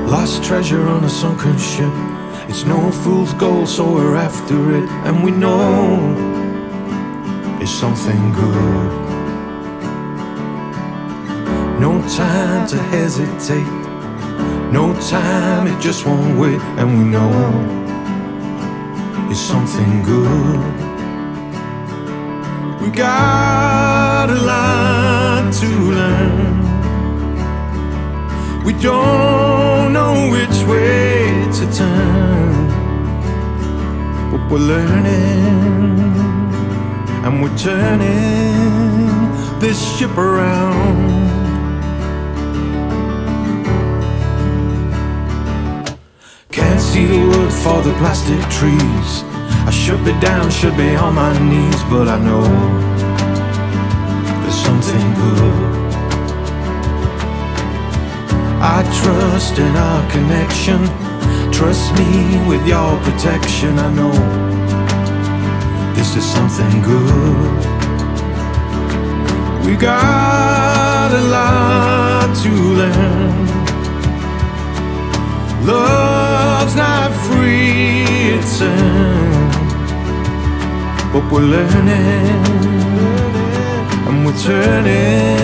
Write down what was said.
Lost treasure on a sunken ship. It's no fool's gold, so we're after it. And we know it's something good. No time to hesitate. No time, it just won't wait. And we know it's something good. We got a lot to learn. We don't know which way to turn, but we're learning, and we're turning this ship around. Can't see the wood for the plastic trees. I should be down, should be on my knees, but I know there's something good. I trust in our connection. Trust me with your protection. I know this is something good. We got a lot to learn. Love's not free, it's earned. But we're learning, and we're turning